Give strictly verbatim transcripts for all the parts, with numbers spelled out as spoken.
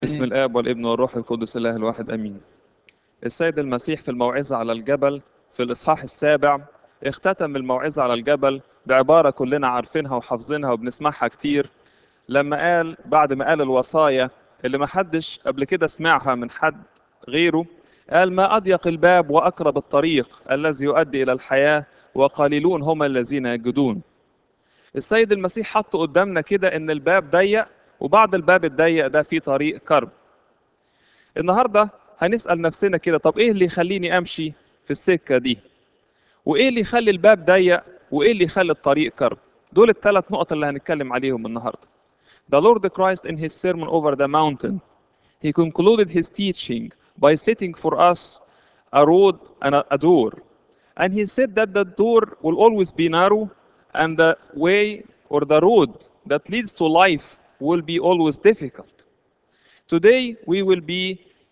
باسم الآب والابن والروح القدس الله الواحد آمين. السيد المسيح في الموعظة على الجبل في الإصحاح السابع اختتم الموعظة على الجبل بعبارة كلنا عارفينها وحافظينها وبنسمعها كتير، لما قال بعد ما قال الوصايا اللي ما حدش قبل كده سمعها من حد غيره، قال: ما أضيق الباب وأقرب الطريق الذي يؤدي إلى الحياة وقليلون هم الذين يجدون. السيد المسيح حط قدامنا كده إن الباب ضيق، وبعد الباب الضيق ده في طريق كرب. النهارده هنسأل نفسنا كده، طب ايه اللي يخليني امشي في السكة دي؟ وايه اللي يخلي الباب ضيق؟ وايه اللي يخلي الطريق كرب؟ دول الثلاث نقط اللي هنتكلم عليهم النهارده. The Lord Christ in his sermon over the mountain, he concluded his teaching by setting for us a road and a door. And he said that the door will always be narrow and the way or the road that leads to life will be always difficult. Today we will be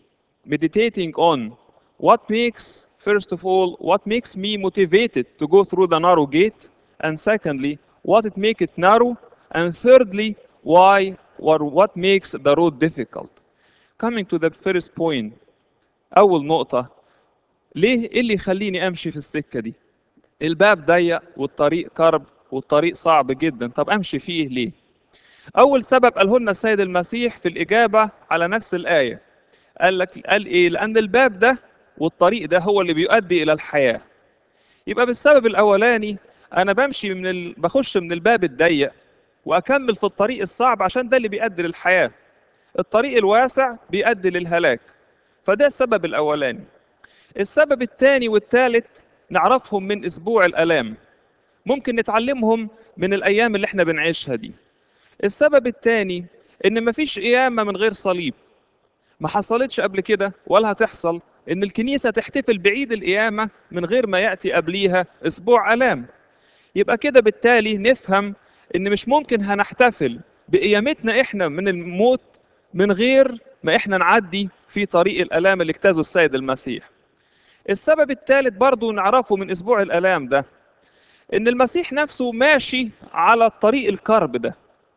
meditating on what makes, first of all, what makes me motivated to go through the narrow gate, and secondly, what it make it narrow, and thirdly, why or what makes the road difficult. Coming to the first point, أول نقطة، ليه إيه اللي يخليني أمشي في السكة دي؟ الباب ضيق والطريق كرب والطريق صعب جدا، طب أمشي فيه ليه؟ أول سبب قاله لنا السيد المسيح في الإجابة على نفس الآية. قال لك قال ايه؟ لان الباب ده والطريق ده هو اللي بيؤدي الى الحياه. يبقى بالسبب الاولاني انا بمشي من ال... بخش من الباب الضيق واكمل في الطريق الصعب عشان ده اللي بيؤدي للحياه. الطريق الواسع بيؤدي للهلاك، فده السبب الاولاني. السبب الثاني والثالث نعرفهم من اسبوع الالام، ممكن نتعلمهم من الايام اللي احنا بنعيشها دي. السبب الثاني ان مفيش قيامه من غير صليب. ما حصلتش قبل كده ولا هتحصل ان الكنيسة تحتفل بعيد القيامة من غير ما يأتي قبليها اسبوع آلام. يبقى كده بالتالي نفهم ان مش ممكن هنحتفل بقيامتنا احنا من الموت من غير ما احنا نعدي في طريق الآلام اللي اجتازه السيد المسيح. السبب الثالث برضو نعرفه من اسبوع الآلام ده، ان المسيح نفسه ماشي على الطريق الكرب ده.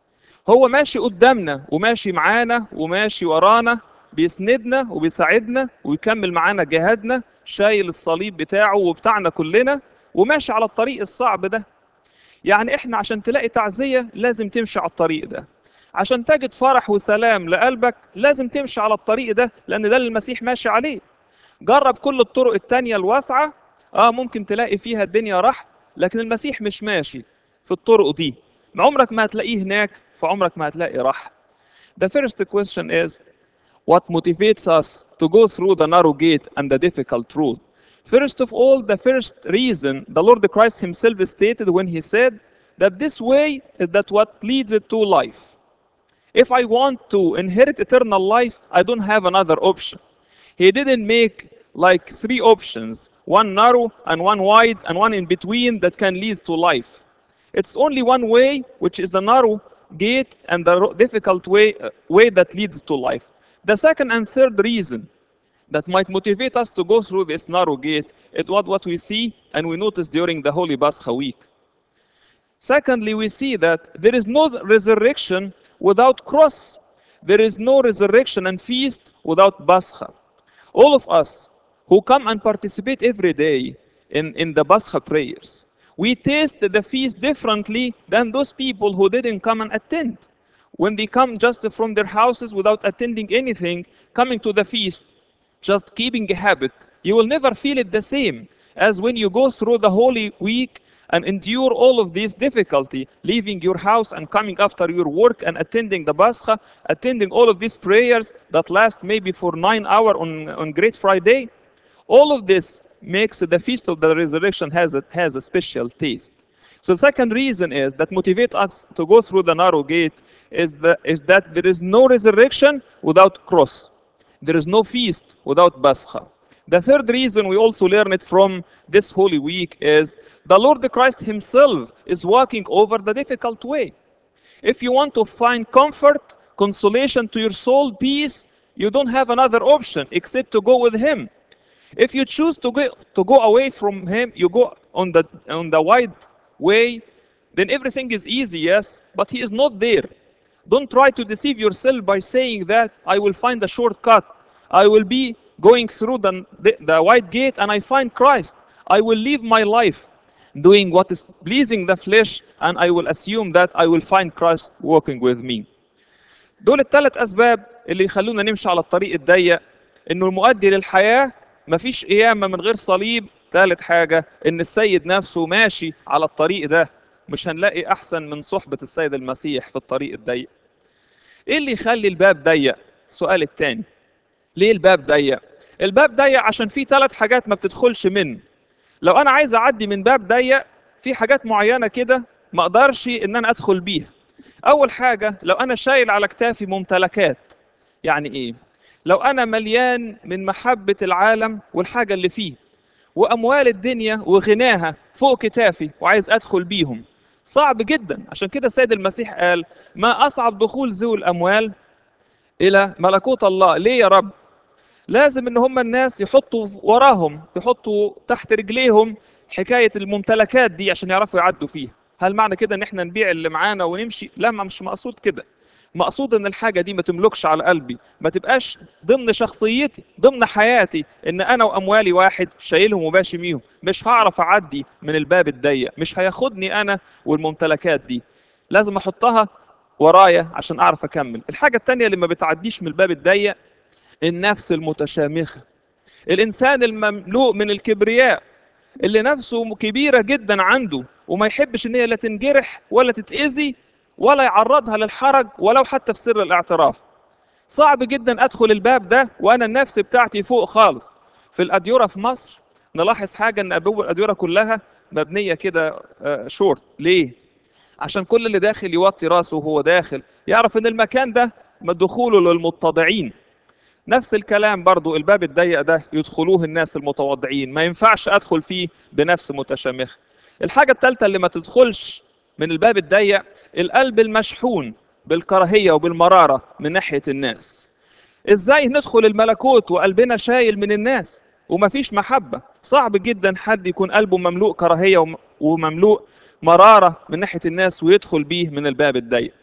هو ماشي قدامنا وماشي معانا وماشي ورانا، بيسندنا وبيساعدنا ويكمل معانا جهادنا، شايل الصليب بتاعه وبتاعنا كلنا وماشي على الطريق الصعب ده. يعني احنا عشان تلاقي تعزية لازم تمشي على الطريق ده، عشان تجد فرح وسلام لقلبك لازم تمشي على الطريق ده، لأن ده اللي المسيح ماشي عليه. جرب كل الطرق التانية الواسعة، اه ممكن تلاقي فيها الدنيا راح، لكن المسيح مش ماشي في الطرق دي، عمرك ما هتلاقيه هناك، فعمرك ما هتلاقي راحة. The first question is, what motivates us to go through the narrow gate and the difficult road? First of all, the first reason the Lord Christ himself stated when he said that this way is that what leads it to life. If I want to inherit eternal life, I don't have another option. He didn't make like three options, one narrow and one wide and one in between that can lead to life. It's only one way, which is the narrow gate and the difficult way, uh, way that leads to life. The second and third reason that might motivate us to go through this narrow gate is what, what we see and we notice during the Holy Pascha week. Secondly, we see that there is no resurrection without cross. There is no resurrection and feast without Pascha. All of us who come and participate every day in, in the Pascha prayers, we taste the feast differently than those people who didn't come and attend. When they come just from their houses without attending anything, coming to the feast, just keeping a habit, you will never feel it the same as when you go through the Holy Week and endure all of this difficulty, leaving your house and coming after your work and attending the Pascha, attending all of these prayers that last maybe for nine hours on, on Great Friday. All of this makes the Feast of the Resurrection has a, has a special taste. So the second reason is that motivate us to go through the narrow gate is, the, is that there is no resurrection without cross. There is no feast without Pascha. The third reason we also learn it from this Holy Week is the Lord Christ himself is walking over the difficult way. If you want to find comfort, consolation to your soul, peace, you don't have another option except to go with him. If you choose to go, to go away from him, you go on the, on the wide way, then everything is easy, yes, but he is not there. Don't try to deceive yourself by saying that I will find a shortcut. I will be going through the, the, the wide gate and I find Christ. I will live my life doing what is pleasing the flesh and I will assume that I will find Christ walking with me. دول الثلاث أسباب اللي يخلونا نمشي على الطريق الضيق. إنه المؤدي للحياة مفيش قيامة من غير صليب. ثالث حاجة إن السيد نفسه ماشي على الطريق ده. مش هنلاقي أحسن من صحبة السيد المسيح في الطريق الضيق. إيه اللي يخلي الباب ضيق؟ السؤال الثاني. ليه الباب ضيق؟ الباب ضيق عشان فيه ثلاث حاجات ما بتدخلش منه. لو أنا عايز أعدي من باب ضيق في حاجات معينة كده ما أقدرش إن أنا أدخل بيها. أول حاجة لو أنا شايل على كتافي ممتلكات. يعني إيه؟ لو أنا مليان من محبة العالم والحاجة اللي فيه وأموال الدنيا وغناها فوق كتافي وعايز أدخل بيهم، صعب جدا. عشان كده السيد المسيح قال ما أصعب دخول ذوي الأموال إلى ملكوت الله. ليه يا رب؟ لازم إن هم الناس يحطوا وراهم، يحطوا تحت رجليهم حكاية الممتلكات دي عشان يعرفوا يعدوا فيها. هل معنى كده إن إحنا نبيع اللي معانا ونمشي؟ لا، مش مقصود كده. مقصود إن الحاجة دي ما تملكش على قلبي، ما تبقاش ضمن شخصيتي، ضمن حياتي، إن أنا وأموالي واحد شايلهم وماشي بيهم. مش هعرف أعدي من الباب الضيق، مش هياخدني أنا والممتلكات دي. لازم أحطها ورايا عشان أعرف أكمل. الحاجة التانية اللي ما بتعديش من الباب الضيق النفس المتشامخة. الإنسان المملوء من الكبرياء اللي نفسه كبيرة جدا عنده وما يحبش إن هي لا تنجرح ولا تتأذي ولا يعرضها للحرج ولو حتى في سر الاعتراف. صعب جدا أدخل الباب ده وأنا النفس بتاعتي فوق خالص. في الأديرة في مصر نلاحظ حاجة إن أبواب الأديرة كلها مبنية كده شورت. ليه؟ عشان كل اللي داخل يوطي راسه وهو داخل يعرف إن المكان ده دخوله للمتضعين. نفس الكلام برضو الباب الضيق ده يدخلوه الناس المتواضعين، ما ينفعش أدخل فيه بنفس متشامخة. الحاجة الثالثة اللي ما تدخلش من الباب الضيق القلب المشحون بالكراهية وبالمرارة من ناحية الناس. إزاي ندخل الملكوت وقلبنا شايل من الناس ومفيش محبة؟ صعب جدا حد يكون قلبه مملوء كراهية ومملوء مرارة من ناحية الناس ويدخل بيه من الباب الضيق.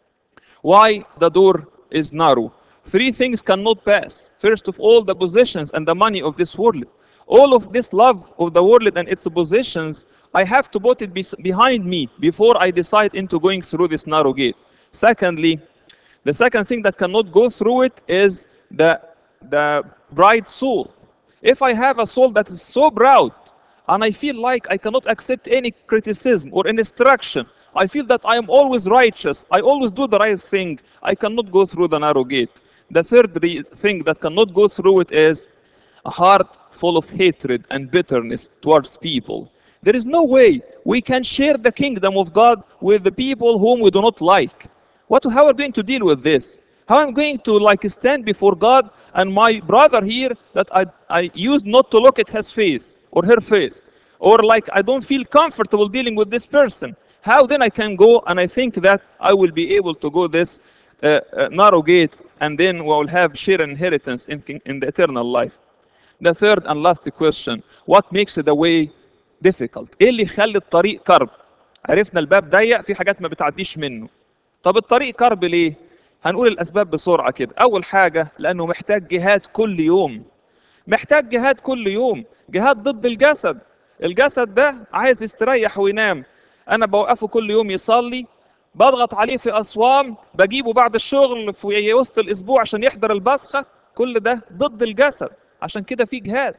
Why the door is narrow? Three things cannot pass. First of all, the possessions and the money of this world. All of this love of the world and its possessions, I have to put it behind me before I decide into going through this narrow gate. Secondly, the second thing that cannot go through it is the, the pride soul. If I have a soul that is so proud and I feel like I cannot accept any criticism or instruction, I feel that I am always righteous, I always do the right thing, I cannot go through the narrow gate. The third thing that cannot go through it is a heart full of hatred and bitterness towards people. There is no way we can share the kingdom of God with the people whom we do not like. What, how are we going to deal with this? How am I going to like stand before God and my brother here that I, I used not to look at his face or her face, or like I don't feel comfortable dealing with this person? How then I can go and I think that I will be able to go this uh, uh, narrow gate and then we will have share inheritance in, in the eternal life? The third and last question, what makes the way difficult? ايه اللي يخلي الطريق كرب؟ عرفنا الباب ضيق في حاجات ما بتعديش منه. طب الطريق كرب ليه؟ هنقول الاسباب بسرعه كده. اول حاجه لانه محتاج جهاد كل يوم. محتاج جهاد كل يوم، جهاد ضد الجسد. الجسد ده عايز يستريح وينام. انا بوقفه كل يوم يصلي، بضغط عليه في اصوام، بجيبه بعد الشغل في وسط الاسبوع عشان يحضر البصخه. كل ده ضد الجسد. عشان كده في جهاد.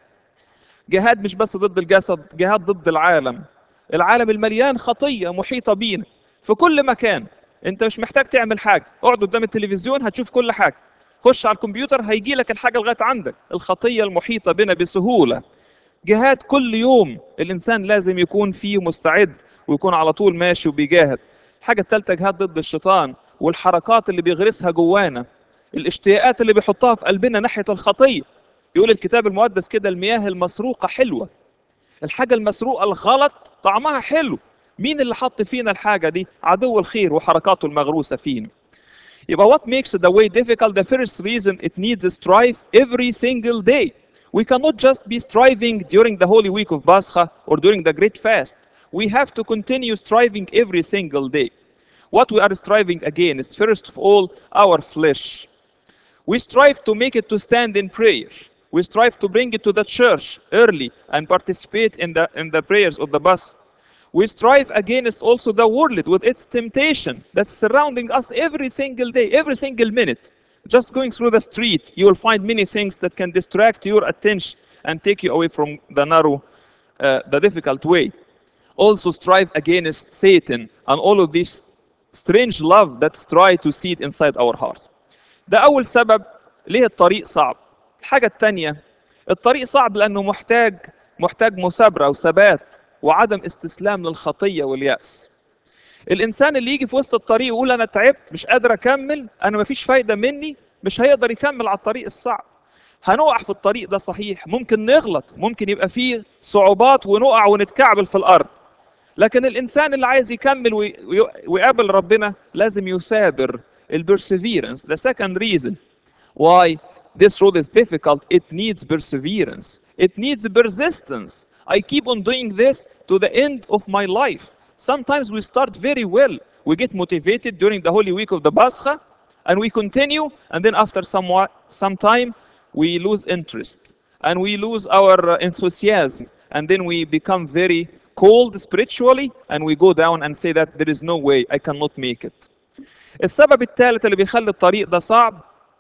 جهاد مش بس ضد الجسد، جهاد ضد العالم. العالم المليان خطيه محيطه بينا في كل مكان. انت مش محتاج تعمل حاجه، اقعد قدام التلفزيون هتشوف كل حاجه، خش على الكمبيوتر هيجي لك الحاجه لغايه عندك. الخطيه المحيطه بنا بسهوله. جهاد كل يوم الانسان لازم يكون فيه مستعد ويكون على طول ماشي وبيجاهد. الحاجه الثالثه جهاد ضد الشيطان والحركات اللي بيغرسها جوانا، الاشتياقات اللي بيحطها في قلبنا ناحيه الخطيه. يقول الكتاب المقدس كده المياه المسروقه حلوه. الحاجه المسروقه الغلط طعمها حلو. مين اللي حط فينا الحاجه دي؟ عدو الخير وحركاته المغروسه فينا. يبقى what makes the way difficult? The first reason it needs strife every single day. We cannot just be striving during the holy week of Pascha or during the great fast. We have to continue striving every single day. what we are striving against. First of all, our flesh. We strive to make it to stand in prayer. We strive to bring it to the church early and participate in the, in the prayers of the Pascha. We strive against also the world with its temptation that's surrounding us every single day, every single minute. Just going through the street, you will find many things that can distract your attention and take you away from the narrow, uh, the difficult way. Also strive against Satan and all of this strange love that try to seed inside our hearts. ده أول سبب ليه الطريق صعب. الحاجة الثانية، الطريق صعب لأنه محتاج محتاج مثابرة وثبات وعدم استسلام للخطية واليأس. الإنسان اللي يجي في وسط الطريق يقول أنا تعبت مش قادر أكمل، أنا مفيش فايدة مني، مش هيقدر يكمل على الطريق الصعب. هنقع في الطريق ده صحيح، ممكن نغلط، ممكن يبقى فيه صعوبات ونقع ونتكعبل في الأرض. لكن الإنسان اللي عايز يكمل ويقابل ربنا لازم يثابر. الperseverance. The second reason why this road is difficult, it needs perseverance. It needs persistence. I keep on doing this to the end of my life. Sometimes we start very well. We get motivated during the Holy Week of the Pascha, and we continue, and then after some, some time, we lose interest, and we lose our enthusiasm, and then we become very cold spiritually, and we go down and say that there is no way, I cannot make it. السبب الثالث اللي بيخلي الطريق ده صعب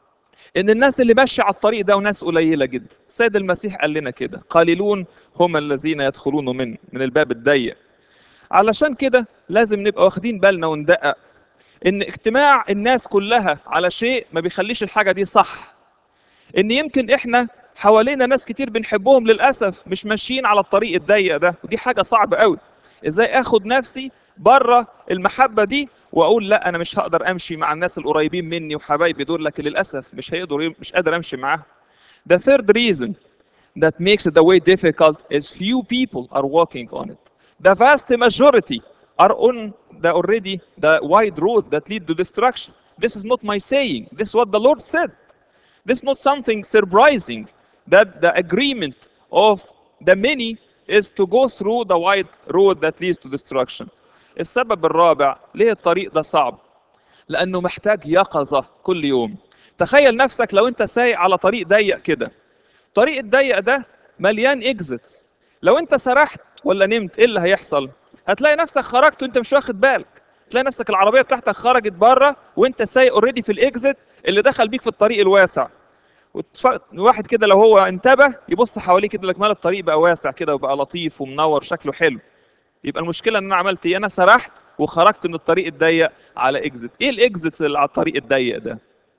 ان الناس اللي ماشيه على الطريق ده وناس قليله جدا. السيد المسيح قال لنا كده، قليلون هم الذين يدخلون من من الباب الضيق. علشان كده لازم نبقى واخدين بالنا وندقق ان اجتماع الناس كلها على شيء ما بيخليش الحاجه دي صح. ان يمكن احنا حوالينا ناس كتير بنحبهم للاسف مش ماشيين على الطريق الضيق ده، ودي حاجه صعبه قوي. ازاي اخد نفسي بره المحبه دي واقول لا انا مش هقدر امشي مع الناس القريبين مني وحبايبي دول، لكن للاسف مش هيقدروا مش قادر امشي معاهم. The third reason that makes the way difficult is few people are walking on it. The vast majority are on the already the wide road that lead to destruction. This is not my saying. This is what the Lord said. This is not something surprising that the agreement of the many is to go through the wide road that leads to destruction. السبب الرابع ليه الطريق ده صعب؟ لأنه محتاج يقظة كل يوم. تخيل نفسك لو أنت سايق على طريق ضيق كده. الطريق الضيق ده مليان إكزيتس. لو أنت سرحت ولا نمت إيه اللي هيحصل؟ هتلاقي نفسك خرجت وأنت مش واخد بالك. تلاقي نفسك العربية بتاعتك خرجت بره وأنت سايق أوريدي في الإكزيت اللي دخل بيك في الطريق الواسع. واحد كده لو هو انتبه يبص حواليه كده لك مال الطريق بقى واسع كده وبقى لطيف ومنور شكله حلو. يبقى المشكله ان انا عملت ايه؟ انا سرحت وخرجت من الطريق الضيق على اكزيت. ايه الاكزيتس اللي على الطريق الضيق ده؟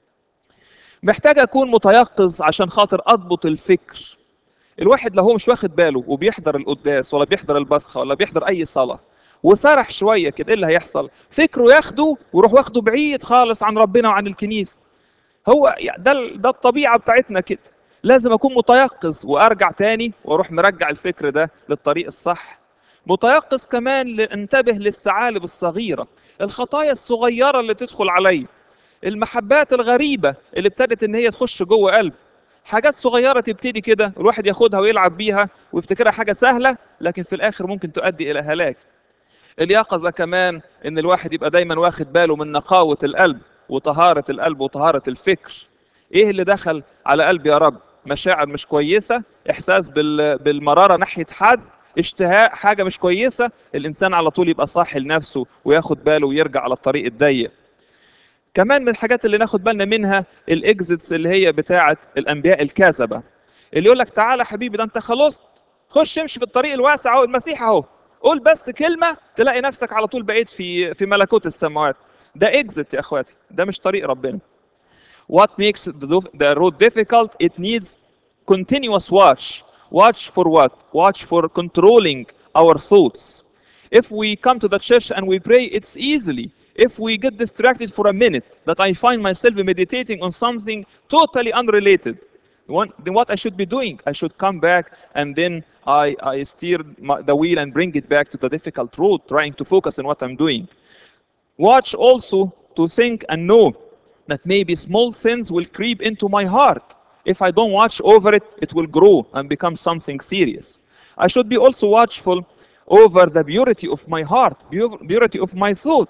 محتاج اكون متيقظ عشان خاطر اضبط الفكر. الواحد لو هو مش واخد باله وبيحضر القداس ولا بيحضر البصخه ولا بيحضر اي صلاه وسرح شويه كده، ايه اللي هيحصل؟ فكره ياخده ويروح واخده بعيد خالص عن ربنا وعن الكنيسه. هو ده ده الطبيعه بتاعتنا كده. لازم اكون متيقظ وارجع تاني واروح مرجع الفكر ده للطريق الصح. متيقظ كمان لانتبه للثعالب الصغيره، الخطايا الصغيره اللي تدخل علي، المحبات الغريبه اللي ابتدت ان هي تخش جوه قلب. حاجات صغيره تبتدي كده الواحد ياخدها ويلعب بيها ويفتكرها حاجه سهله، لكن في الاخر ممكن تؤدي الى هلاك. اليقظه كمان ان الواحد يبقى دايما واخد باله من نقاوه القلب وطهاره القلب وطهاره الفكر. ايه اللي دخل على قلبي يا رب؟ مشاعر مش كويسه، احساس بالمراره ناحيه حد، اشتهاء حاجه مش كويسه، الانسان على طول يبقى صاحي لنفسه وياخد باله ويرجع على الطريق الضيق. كمان من الحاجات اللي ناخد بالنا منها الاكزيتس اللي هي بتاعه الانبياء الكاذبه، اللي يقول لك تعالى يا حبيبي ده انت خلصت، خش امشي في الطريق الواسع اهو، المسيح اهو، قول بس كلمه تلاقي نفسك على طول بقيت في في ملكوت السماوات. ده اكزيت يا اخواتي، ده مش طريق ربنا. What makes the road difficult? It needs continuous watch. Watch for what? Watch for controlling our thoughts. If we come to the church and we pray, it's easily. If we get distracted for a minute, that I find myself meditating on something totally unrelated, then what I should be doing? I should come back and then I, I steer the wheel and bring it back to the difficult road, trying to focus on what I'm doing. Watch also to think and know that maybe small sins will creep into my heart. If I don't watch over it, it will grow and become something serious. I should be also watchful over the purity of my heart, purity of my thoughts,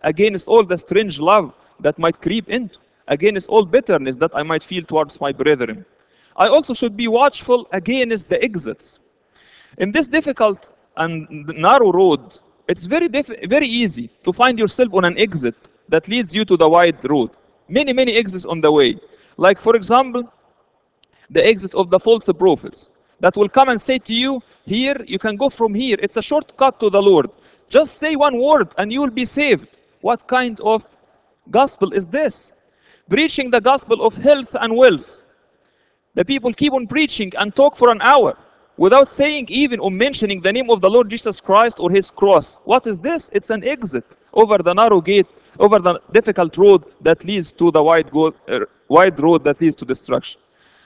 against all the strange love that might creep into, against all bitterness that I might feel towards my brethren. I also should be watchful against the exits. In this difficult and narrow road, it's very very easy to find yourself on an exit that leads you to the wide road. Many, many exits on the way. Like, for example, the exit of the false prophets that will come and say to you, here, you can go from here. It's a shortcut to the Lord. Just say one word and you will be saved. What kind of gospel is this? Preaching the gospel of health and wealth. The people keep on preaching and talk for an hour without saying even or mentioning the name of the Lord Jesus Christ or his cross. What is this? It's an exit over the narrow gate, over the difficult road that leads to the wide, go uh, wide road that leads to destruction.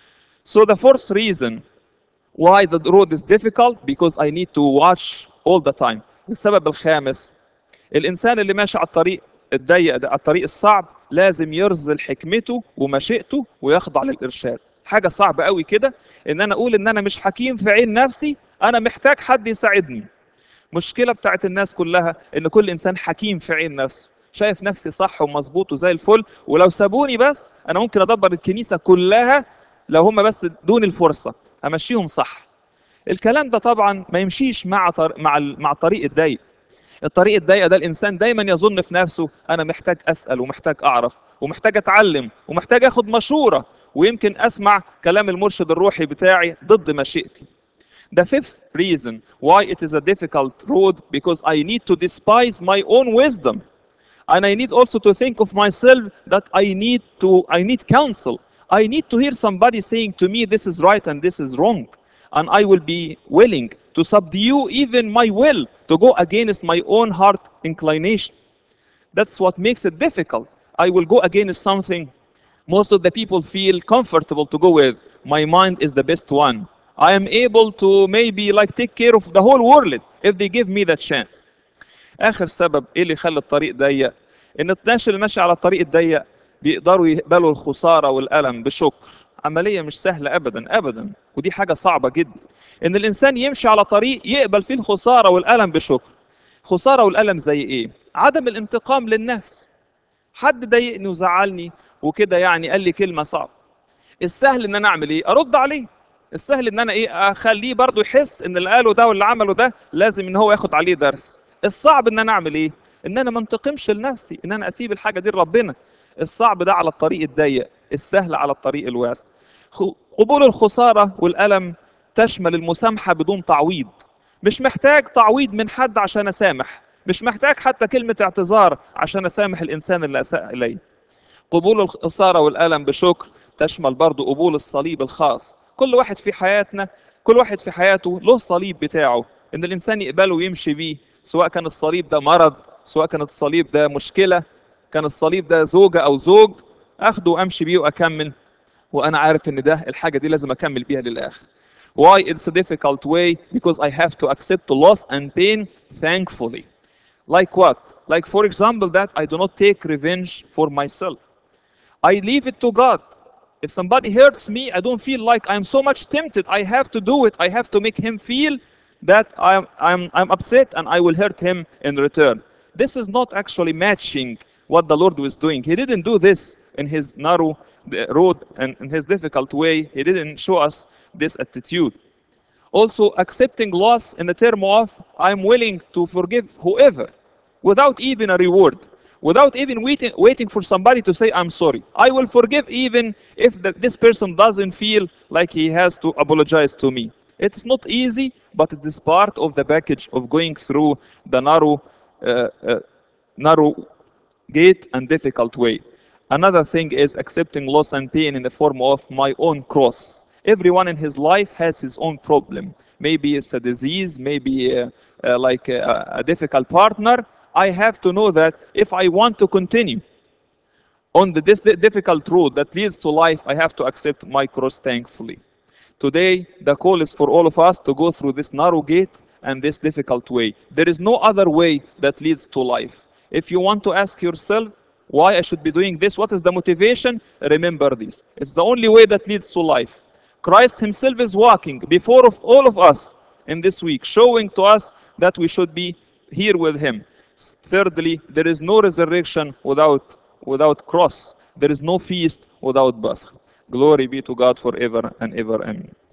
So the fourth reason why the road is difficult, because I need to watch all the time. السبب الخامس، الإنسان اللي ماشي على الطريق الضيق ده، على الطريق الصعب، لازم يرزل حكمته ومشيئته ويخضع للإرشاد. حاجة صعبة قوي كده إن أنا أقول إن أنا مش حكيم في عين نفسي، أنا محتاج حد يساعدني. مشكلة بتاعت الناس كلها إن كل إنسان حكيم في عين نفسه، شايف نفسي صح ومظبوط وزي الفل، ولو سابوني بس أنا ممكن أدبر الكنيسة كلها لو هم بس ادوني الفرصة همشيهم صح. الكلام ده طبعا ما يمشيش مع طر... مع ال... مع الطريق الضيق. الطريق الضيق ده الانسان دايما يظن في نفسه انا محتاج اسال ومحتاج اعرف ومحتاج اتعلم ومحتاج اخد مشوره ويمكن اسمع كلام المرشد الروحي بتاعي ضد مشيئتي. The fifth reason why it is a difficult road, because I need to despise my own wisdom, and I need also to think of myself that I need to I need counsel. I need to hear somebody saying to me this is right and this is wrong. And I will be willing to subdue even my will to go against my own heart inclination. That's what makes it difficult. I will go against something most of the people feel comfortable to go with. My mind is the best one. I am able to maybe like take care of the whole world if they give me that chance. آخر سبب إيه اللي يخلي الطريق ضيق؟ إن الناس اللي ماشية على الطريق الضيق بيقدروا يقبلوا الخسارة والألم بشكر. عملية مش سهلة أبدا أبدا، ودي حاجة صعبة جدا. إن الإنسان يمشي على طريق يقبل فيه الخسارة والألم بشكر. خسارة والألم زي إيه؟ عدم الانتقام للنفس. حد ضايقني وزعلني وكده يعني قال لي كلمة صعبة. السهل إن أنا أعمل إيه؟ أرد عليه. السهل إن أنا إيه؟ أخليه برضه يحس إن اللي قاله ده واللي عمله ده لازم إن هو ياخد عليه درس. الصعب إن أنا أعمل إيه؟ إن أنا ما انتقمش لنفسي، إن أنا أسيب الحاجة دي لربنا. الصعب ده على الطريق الضيق، السهل على الطريق الواسع. قبول الخسارة والألم تشمل المسامحة بدون تعويض. مش محتاج تعويض من حد عشان أسامح، مش محتاج حتى كلمة اعتذار عشان أسامح الإنسان اللي أساء إلي. قبول الخسارة والألم بشكر تشمل برضو قبول الصليب الخاص. كل واحد في حياتنا، كل واحد في حياته له صليب بتاعه، إن الإنسان يقبله ويمشي بيه، سواء كان الصليب ده مرض، سواء كان الصليب ده مشكلة، كان الصليب ده زوجة أو زوج، أخده وأمشي بيه وأكمل وأنا عارف إن ده الحاجة دي لازم أكمل بيها للآخر. Why it's a difficult way? Because I have to accept loss and pain thankfully. Like what? Like for example that I do not take revenge for myself. I leave it to God. If somebody hurts me, I don't feel like I'm so much tempted. I have to do it. I have to make him feel that I'm, I'm, I'm upset and I will hurt him in return. This is not actually matching what the Lord was doing. He didn't do this in his narrow road and in his difficult way. He didn't show us this attitude. Also, accepting loss in the term of I'm willing to forgive whoever without even a reward, without even waiting, waiting for somebody to say I'm sorry. I will forgive even if the, this person doesn't feel like he has to apologize to me. It's not easy, but it is part of the package of going through the narrow, uh, uh, narrow gate and difficult way. Another thing is accepting loss and pain in the form of my own cross. Everyone in his life has his own problem. Maybe it's a disease, maybe uh, uh, like a, a difficult partner. I have to know that if I want to continue on the, this difficult road that leads to life, I have to accept my cross thankfully. Today, the call is for all of us to go through this narrow gate and this difficult way. There is no other way that leads to life. If you want to ask yourself why I should be doing this, what is the motivation? Remember this. It's the only way that leads to life. Christ himself is walking before of all of us in this week, showing to us that we should be here with him. Thirdly, there is no resurrection without without cross. There is no feast without Pascha. Glory be to God forever and ever. Amen.